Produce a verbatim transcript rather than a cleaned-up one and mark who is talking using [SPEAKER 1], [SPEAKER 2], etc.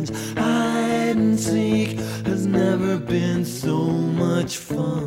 [SPEAKER 1] friends. Hide and seek has never been so much fun.